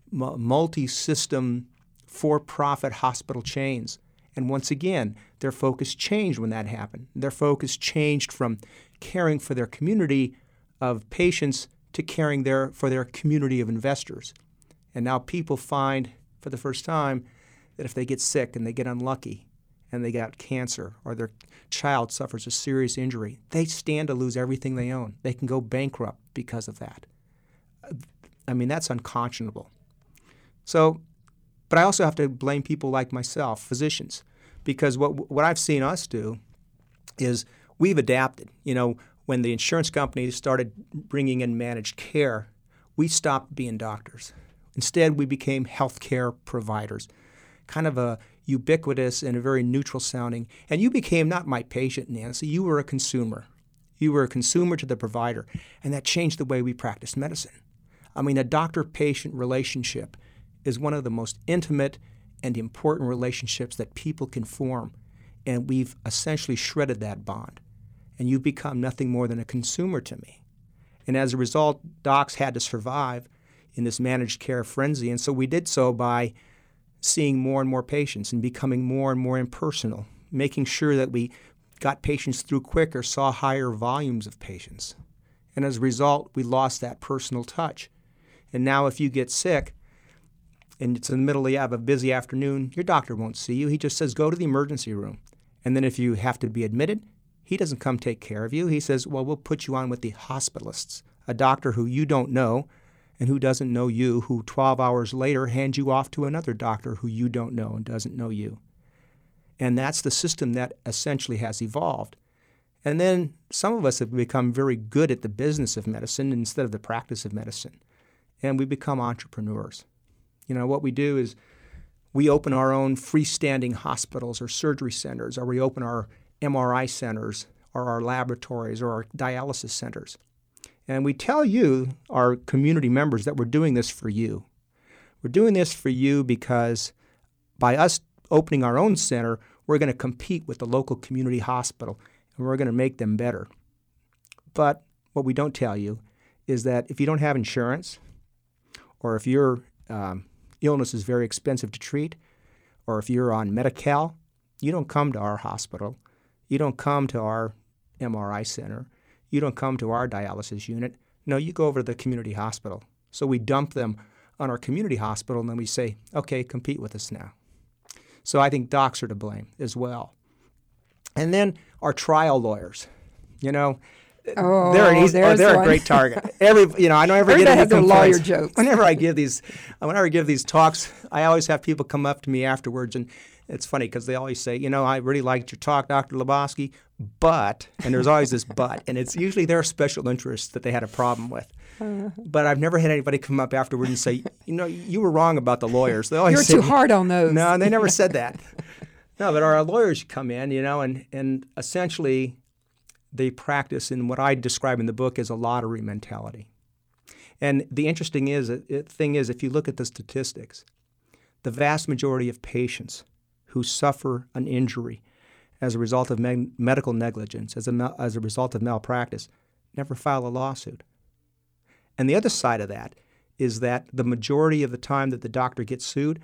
multi-system for-profit hospital chains. And once again, their focus changed when that happened. Their focus changed from caring for their community of patients to caring for their community of investors. And now people find for the first time that if they get sick and they get unlucky and they got cancer or their child suffers a serious injury, they stand to lose everything they own. They can go bankrupt because of that. I mean, that's unconscionable. So, but I also have to blame people like myself, physicians, because what I've seen us do is we've adapted. You know, when the insurance companies started bringing in managed care, we stopped being doctors. Instead, we became healthcare providers, kind of a ubiquitous and a very neutral sounding. And you became not my patient, Nancy. You were a consumer. You were a consumer to the provider, and that changed the way we practiced medicine. I mean, a doctor-patient relationship is one of the most intimate and important relationships that people can form, and we've essentially shredded that bond. And you've become nothing more than a consumer to me. And as a result, docs had to survive in this managed care frenzy, and so we did so by seeing more and more patients and becoming more and more impersonal, making sure that we got patients through quicker, saw higher volumes of patients. And as a result, we lost that personal touch. And now if you get sick and it's in the middle of a busy afternoon, your doctor won't see you. He just says, go to the emergency room. And then if you have to be admitted, he doesn't come take care of you. He says, well, we'll put you on with the hospitalists, a doctor who you don't know and who doesn't know you, who 12 hours later hands you off to another doctor who you don't know and doesn't know you. And that's the system that essentially has evolved. And then some of us have become very good at the business of medicine instead of the practice of medicine. And we become entrepreneurs. You know, what we do is we open our own freestanding hospitals or surgery centers, or we open our MRI centers or our laboratories or our dialysis centers. And we tell you, our community members, that we're doing this for you. We're doing this for you because by us opening our own center, we're going to compete with the local community hospital, and we're going to make them better. But what we don't tell you is that if you don't have insurance, or if your illness is very expensive to treat, or if you're on Medi-Cal, you don't come to our hospital. You don't come to our MRI center. You don't come to our dialysis unit. No, you go over to the community hospital. So we dump them on our community hospital, and then we say, okay, compete with us now. So I think docs are to blame as well. And then our trial lawyers, you know, they're a great target. I know everybody has their lawyer jokes. Whenever I give these talks, I always have people come up to me afterwards, and it's funny because they always say, you know, I really liked your talk, Dr. Lebowski, but, and there's always this but, and it's usually their special interests that they had a problem with. But I've never had anybody come up afterwards and say, you know, you were wrong about the lawyers. They always You're too hard on those. No, they never said that. No, but our lawyers come in, you know, and essentially they practice in what I describe in the book as a lottery mentality. And the interesting thing is, if you look at the statistics, the vast majority of patients who suffer an injury as a result of medical negligence, as a result of malpractice, never file a lawsuit. And the other side of that is that the majority of the time that the doctor gets sued,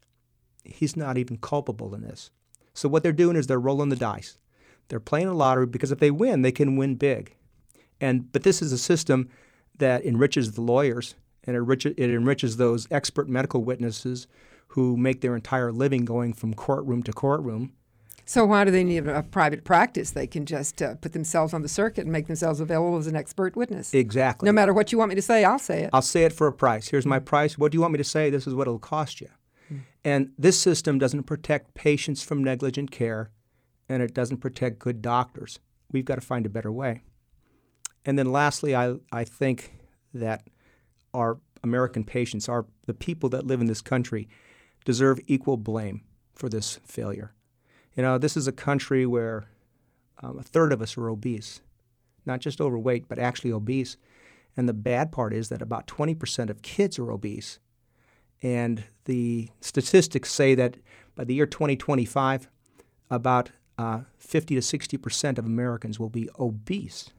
he's not even culpable in this. So what they're doing is they're rolling the dice. They're playing a lottery because if they win, they can win big. But this is a system that enriches the lawyers, and it enriches those expert medical witnesses who make their entire living going from courtroom to courtroom. So why do they need a private practice? They can just put themselves on the circuit and make themselves available as an expert witness. Exactly. No matter what you want me to say, I'll say it. I'll say it for a price. Here's my price. What do you want me to say? This is what it'll cost you. And this system doesn't protect patients from negligent care, and it doesn't protect good doctors. We've got to find a better way. And then lastly, I think that our American patients, the people that live in this country, deserve equal blame for this failure. You know, this is a country where a third of us are obese, not just overweight, but actually obese. And the bad part is that about 20% of kids are obese. And the statistics say that by the year 2025, about 50 to 60% of Americans will be obese.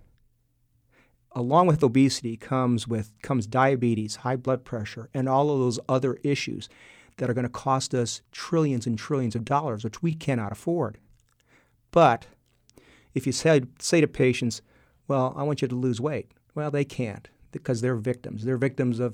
Along with obesity comes diabetes, high blood pressure, and all of those other issues that are going to cost us trillions and trillions of dollars, which we cannot afford. But if you say to patients, well, I want you to lose weight, well, they can't because they're victims. They're victims of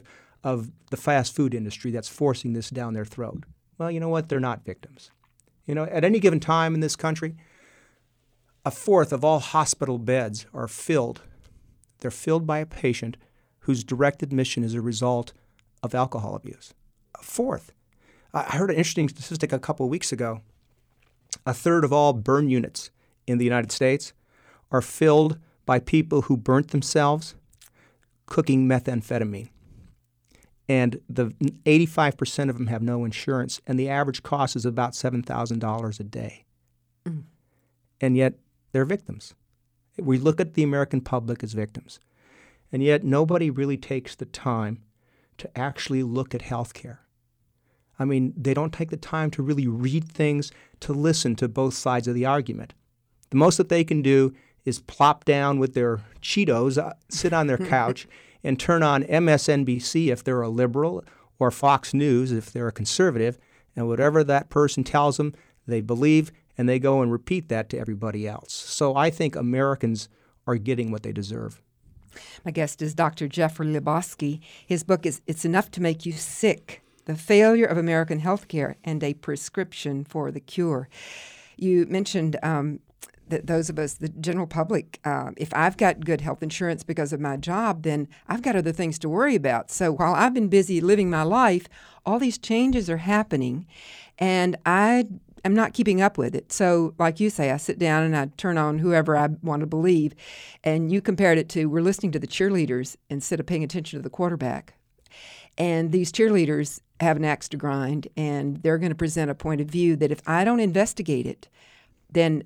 of the fast food industry that's forcing this down their throat. Well, you know what? They're not victims. At any given time in this country, a fourth of all hospital beds are filled. They're filled by a patient whose direct admission is a result of alcohol abuse. A fourth. I heard an interesting statistic a couple of weeks ago. A third of all burn units in the United States are filled by people who burnt themselves cooking methamphetamine. And the 85% of them have no insurance, and the average cost is about $7,000 a day. Mm. And yet they're victims. We look at the American public as victims. And yet nobody really takes the time to actually look at health care. I mean, they don't take the time to really read things, to listen to both sides of the argument. The most that they can do is plop down with their Cheetos, sit on their couch, and turn on MSNBC if they're a liberal, or Fox News if they're a conservative, and whatever that person tells them, they believe, and they go and repeat that to everybody else. So I think Americans are getting what they deserve. My guest is Dr. Jeffrey Lebowski. His book is It's Enough to Make You Sick: The Failure of American Healthcare and a Prescription for the Cure. You mentioned that those of us, the general public, if I've got good health insurance because of my job, then I've got other things to worry about. So while I've been busy living my life, all these changes are happening, and I'm not keeping up with it. So like you say, I sit down and I turn on whoever I want to believe, and you compared it to we're listening to the cheerleaders instead of paying attention to the quarterback. And these cheerleaders have an axe to grind, and they're going to present a point of view that if I don't investigate it, then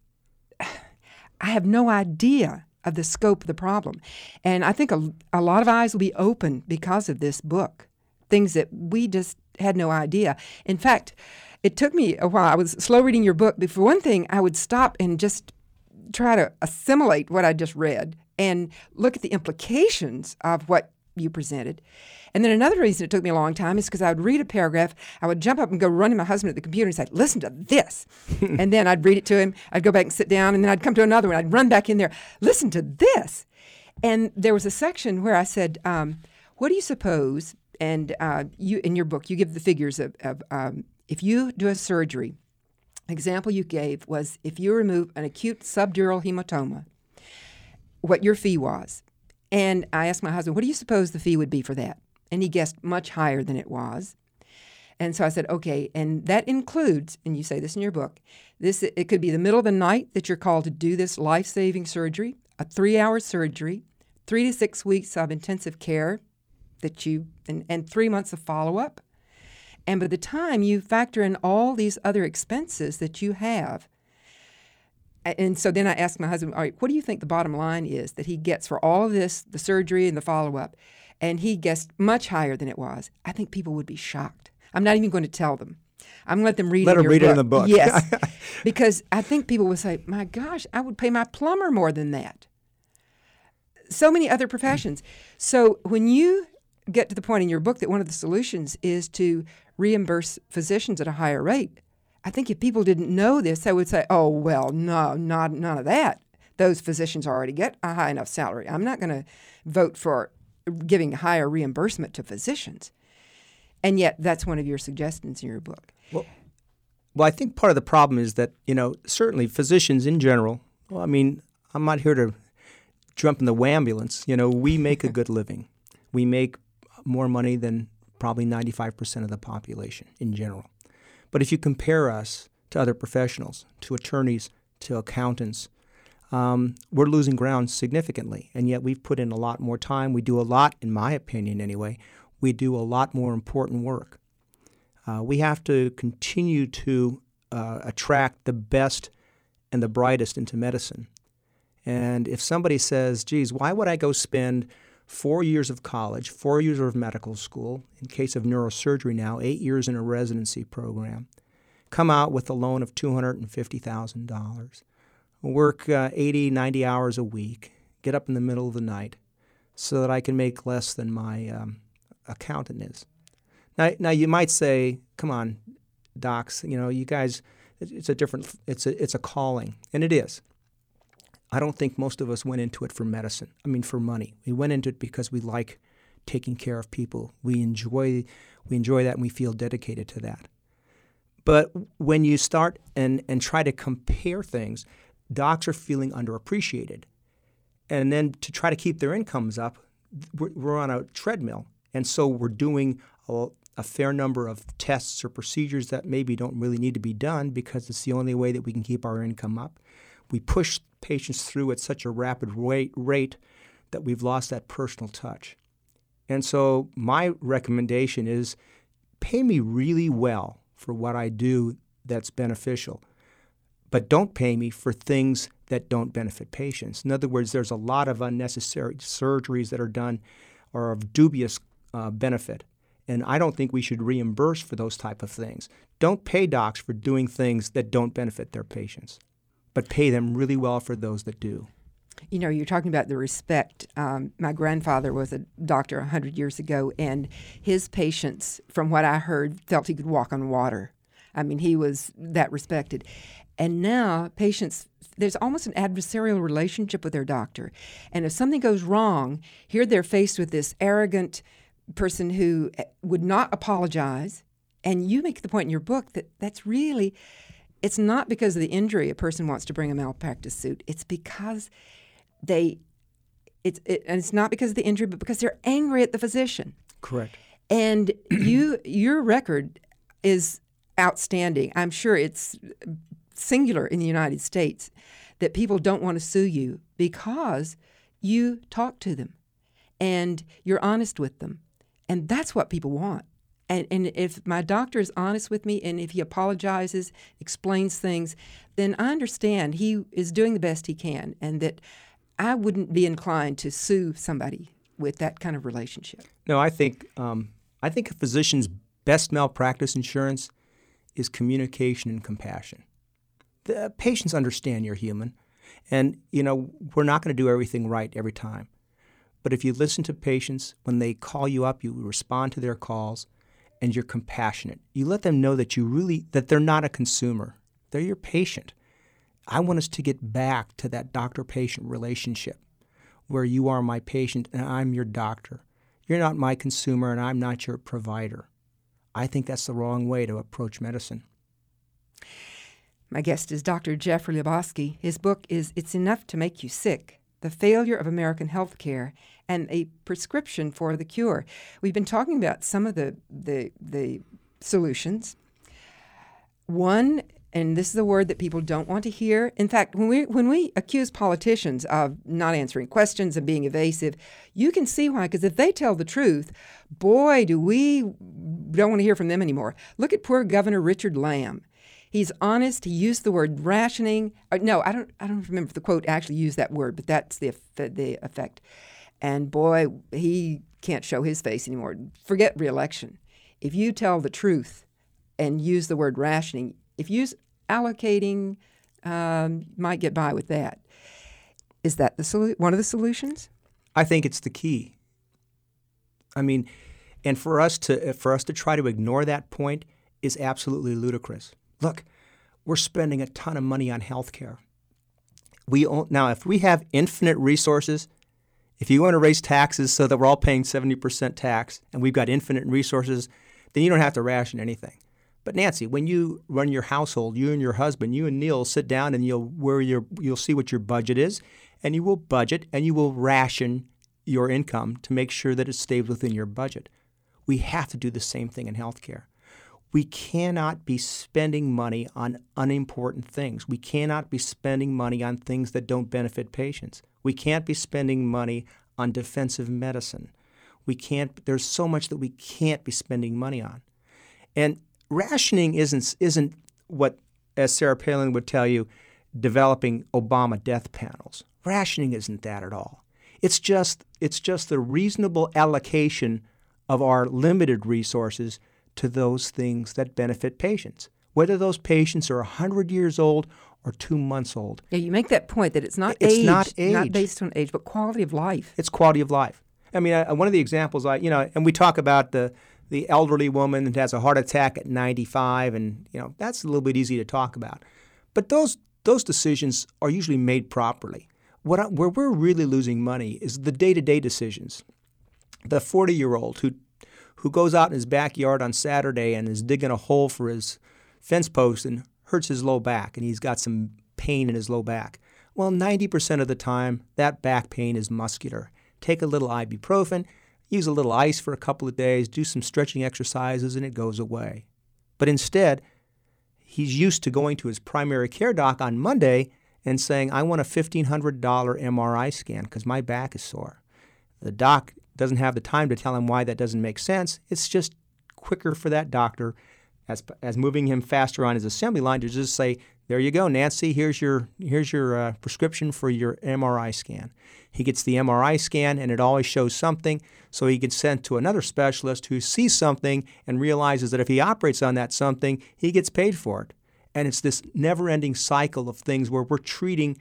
I have no idea of the scope of the problem. And I think a lot of eyes will be open because of this book, things that we just had no idea. In fact, it took me a while. I was slow reading your book, but for one thing, I would stop and just try to assimilate what I just read and look at the implications of what you presented. And then another reason it took me a long time is because I would read a paragraph, I would jump up and go run to my husband at the computer and say, listen to this. And then I'd read it to him, I'd go back and sit down, and then I'd come to another one, I'd run back in there, listen to this. And there was a section where I said, what do you suppose, and you in your book, you give the figures of if you do a surgery, an example you gave was if you remove an acute subdural hematoma, what your fee was. And I asked my husband, what do you suppose the fee would be for that? And he guessed much higher than it was. And so I said, okay, and that includes, and you say this in your book, it could be the middle of the night that you're called to do this life-saving surgery, a 3-hour surgery, 3 to 6 weeks of intensive care and 3 months of follow-up. And by the time you factor in all these other expenses that you have, and so then I asked my husband, all right, what do you think the bottom line is that he gets for all of this, the surgery and the follow-up? And he guessed much higher than it was. I think people would be shocked. I'm not even going to tell them. I'm going to let them read it in your book. Let them read it in the book. Yes, because I think people would say, my gosh, I would pay my plumber more than that. So many other professions. So when you get to the point in your book that one of the solutions is to reimburse physicians at a higher rate, I think if people didn't know this, they would say, oh, well, no, none of that. Those physicians already get a high enough salary. I'm not going to vote for giving higher reimbursement to physicians. And yet that's one of your suggestions in your book. Well, I think part of the problem is that, certainly physicians in general, well, I mean, I'm not here to jump in the wambulance. We make a good living. We make more money than probably 95% of the population in general. But if you compare us to other professionals, to attorneys, to accountants, we're losing ground significantly. And yet we've put in a lot more time. We do a lot, in my opinion anyway, we do a lot more important work. We have to continue to attract the best and the brightest into medicine. And if somebody says, geez, why would I go spend 4 years of college, 4 years of medical school, in case of neurosurgery now, 8 years in a residency program, come out with a loan of $250,000, work 80, 90 hours a week, get up in the middle of the night so that I can make less than my accountant is. Now you might say, come on, docs, you guys, it's a calling, and it is. I don't think most of us went into it for medicine. I mean, for money. We went into it because we like taking care of people. We enjoy that, and we feel dedicated to that. But when you start and try to compare things, docs are feeling underappreciated. And then to try to keep their incomes up, we're on a treadmill. And so we're doing a fair number of tests or procedures that maybe don't really need to be done because it's the only way that we can keep our income up. We push patients through at such a rapid rate that we've lost that personal touch. And so my recommendation is pay me really well for what I do that's beneficial, but don't pay me for things that don't benefit patients. In other words, there's a lot of unnecessary surgeries that are done or of dubious benefit, and I don't think we should reimburse for those type of things. Don't pay docs for doing things that don't benefit their patients, but pay them really well for those that do. You know, you're talking about the respect. My grandfather was a doctor 100 years ago, and his patients, from what I heard, felt he could walk on water. I mean, he was that respected. And now patients, there's almost an adversarial relationship with their doctor. And if something goes wrong, here they're faced with this arrogant person who would not apologize. And you make the point in your book that that's really, it's not because of the injury a person wants to bring a malpractice suit. It's because and it's not because of the injury, but because they're angry at the physician. Correct. And your record is outstanding. I'm sure it's singular in the United States that people don't want to sue you because you talk to them and you're honest with them. And that's what people want. And if my doctor is honest with me and if he apologizes, explains things, then I understand he is doing the best he can and that I wouldn't be inclined to sue somebody with that kind of relationship. No, I think a physician's best malpractice insurance is communication and compassion. The patients understand you're human, and we're not going to do everything right every time. But if you listen to patients, when they call you up, you respond to their calls, and you're compassionate. You let them know that that they're not a consumer. They're your patient. I want us to get back to that doctor-patient relationship where you are my patient and I'm your doctor. You're not my consumer and I'm not your provider. I think that's the wrong way to approach medicine. My guest is Dr. Jeffrey Lebowski. His book is It's Enough to Make You Sick, The Failure of American Healthcare and a Prescription for the Cure. We've been talking about some of the solutions. One, and this is a word that people don't want to hear. In fact, when we accuse politicians of not answering questions and being evasive, you can see why, because if they tell the truth, boy, don't want to hear from them anymore. Look at poor Governor Richard Lamb. He's honest. He used the word rationing. No, I don't remember if the quote actually used that word, but that's the effect. And boy, he can't show his face anymore. Forget re-election. If you tell the truth and use the word rationing, if you use allocating, might get by with that. Is that one of the solutions? I think it's the key. I mean, and for us to try to ignore that point is absolutely ludicrous. Look, we're spending a ton of money on healthcare. Now, if we have infinite resources, if you want to raise taxes so that we're all paying 70% tax and we've got infinite resources, then you don't have to ration anything. But Nancy, when you run your household, you and your husband, you and Neil sit down and you'll see what your budget is, and you will budget and you will ration your income to make sure that it stays within your budget. We have to do the same thing in healthcare. We cannot be spending money on unimportant things. We cannot be spending money on things that don't benefit patients. We can't be spending money on defensive medicine. There's so much that we can't be spending money on. And rationing isn't what, as Sarah Palin would tell you, developing Obama death panels. Rationing isn't that at all. It's just the reasonable allocation of our limited resources to those things that benefit patients, whether those patients are 100 years old or 2 months old. Yeah, you make that point that it's not based on age, but quality of life. It's quality of life. I mean, one of the examples and we talk about the elderly woman that has a heart attack at 95, and that's a little bit easy to talk about. But those decisions are usually made properly. Where we're really losing money is the day-to-day decisions. the 40-year-old who goes out in his backyard on Saturday and is digging a hole for his fence post and hurts his low back, and he's got some pain in his low back. Well, 90% of the time, that back pain is muscular. Take a little ibuprofen, use a little ice for a couple of days, do some stretching exercises, and it goes away. But instead, he's used to going to his primary care doc on Monday and saying, I want a $1,500 MRI scan because my back is sore. The doc doesn't have the time to tell him why that doesn't make sense. It's just quicker for that doctor, as moving him faster on his assembly line, to just say, there you go, Nancy, here's your prescription for your MRI scan. He gets the MRI scan, and it always shows something, so he gets sent to another specialist who sees something and realizes that if he operates on that something, he gets paid for it. And it's this never-ending cycle of things where we're treating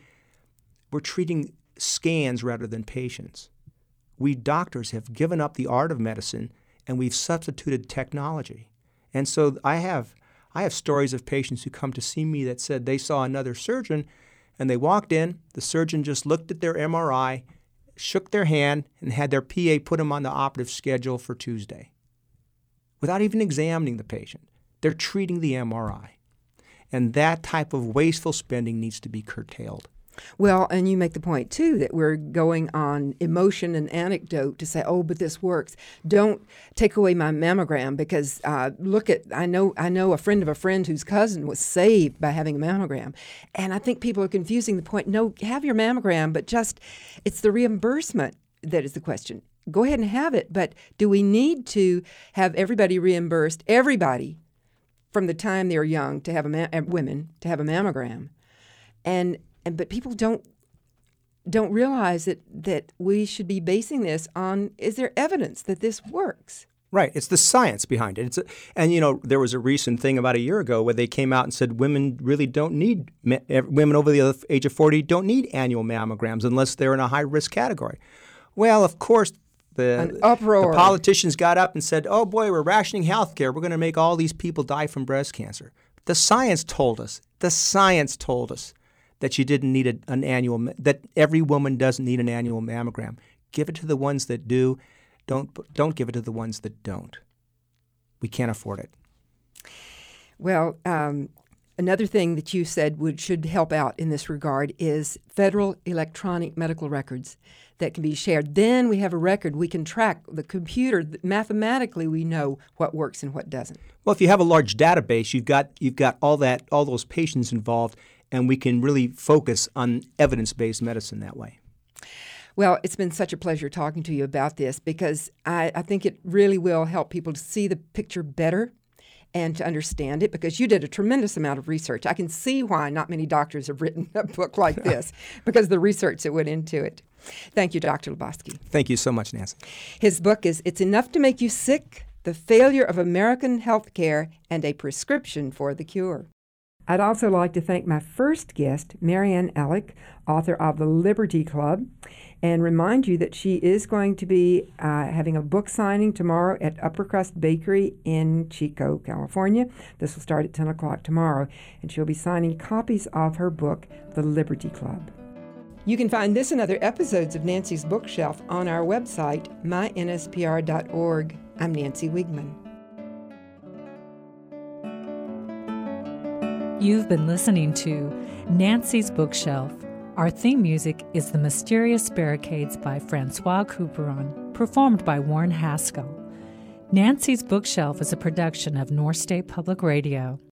scans rather than patients. We doctors have given up the art of medicine, and we've substituted technology. And so I have stories of patients who come to see me that said they saw another surgeon, and they walked in, the surgeon just looked at their MRI, shook their hand, and had their PA put them on the operative schedule for Tuesday without even examining the patient. They're treating the MRI. And that type of wasteful spending needs to be curtailed. Well, and you make the point, too, that we're going on emotion and anecdote to say, oh, but this works. Don't take away my mammogram because look at, I know a friend of a friend whose cousin was saved by having a mammogram. And I think people are confusing the point. No, have your mammogram, but just it's the reimbursement that is the question. Go ahead and have it, but do we need to have everybody reimbursed, everybody, from the time they're young to have women to have a mammogram? But people don't realize that we should be basing this on, is there evidence that this works? Right. It's the science behind it. There was a recent thing about a year ago where they came out and said women really don't need, women over the age of 40 don't need annual mammograms unless they're in a high-risk category. Well, of course, the politicians got up and said, oh, boy, we're rationing health care. We're going to make all these people die from breast cancer. The science told us that you didn't need that every woman doesn't need an annual mammogram. Give it to the ones that do. Don't give it to the ones that don't. We can't afford it. Well, another thing that you said should help out in this regard is federal electronic medical records that can be shared. Then we have a record. We can track the computer. Mathematically, we know what works and what doesn't. Well, if you have a large database, you've got all those patients involved, and we can really focus on evidence-based medicine that way. Well, it's been such a pleasure talking to you about this because I think it really will help people to see the picture better and to understand it, because you did a tremendous amount of research. I can see why not many doctors have written a book like this because of the research that went into it. Thank you, Dr. Lebowski. Thank you so much, Nancy. His book is It's Enough to Make You Sick, The Failure of American Healthcare and a Prescription for the Cure. I'd also like to thank my first guest, Marianne Alec, author of The Liberty Club, and remind you that she is going to be having a book signing tomorrow at Upper Crust Bakery in Chico, California. This will start at 10 o'clock tomorrow, and she'll be signing copies of her book, The Liberty Club. You can find this and other episodes of Nancy's Bookshelf on our website, mynspr.org. I'm Nancy Wiegman. You've been listening to Nancy's Bookshelf. Our theme music is The Mysterious Barricades by Francois Couperin, performed by Warren Haskell. Nancy's Bookshelf is a production of North State Public Radio.